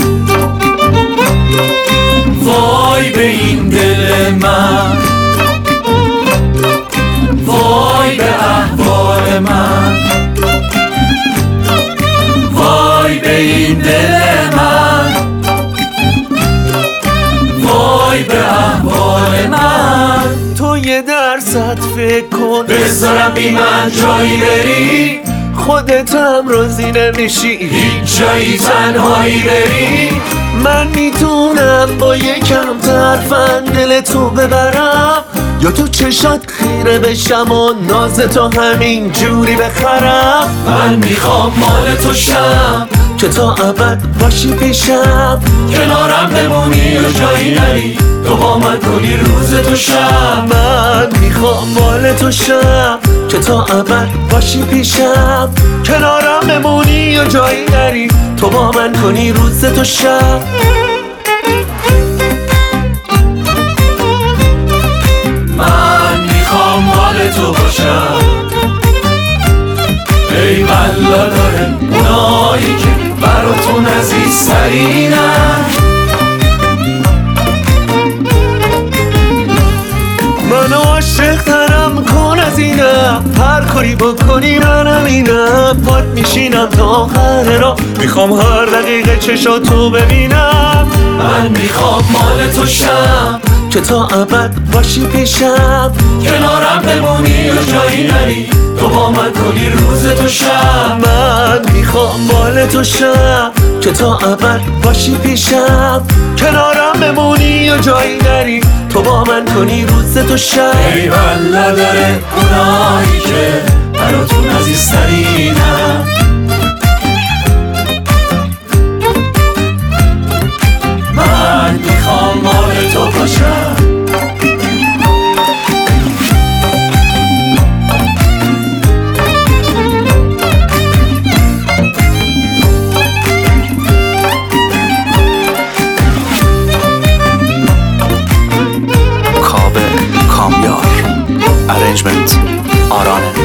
وای به این دل من، وای به احوال من، وای به این دل من، وای به احوال من. تو یه درصد فکر کن بذارم بی من جایی بری، خودت هم راضی نمیشی هیچ جایی تنهایی بری. من میتونم با یکم طرفن دل تو ببرم، یا تو چشات خیره بشم و ناز تو همین جوری بخرم. من میخوام مال تو شم، که تا ابد باشی پیشم، کنارم بمونی و جایی نری، تو با من کنی روز تو شم. من میخوام مال تو شم، که تا ابد باشی پیشم، کنارم بمونی و جایی نری، تو با من کنی روز تو شم. من میخوام مال تو باشم، ای والله داره اونایی که براتون عزیزترینن. منو عاشق ترم کن از اینم، هر کاری بکنی منم اینم، پات میشینم تا آخر راه، میخوام هر دقیقه چشاتو ببینم. من میخوام مال تو شم، که تا ابد باشی پیشم، کنارم بمونی و جایی نری، تو با من کنی روز تو شم. من میخوام مال تو شم، که تا ابد باشی پیشم، کنارم بمونی و جایی نری، تو با من کنی روز تو شم. ای والله داره اونایی که براتون عزیزترینن. من میخوام مال تو باشم. کاوه کامیار، ارنجمنت آرانه.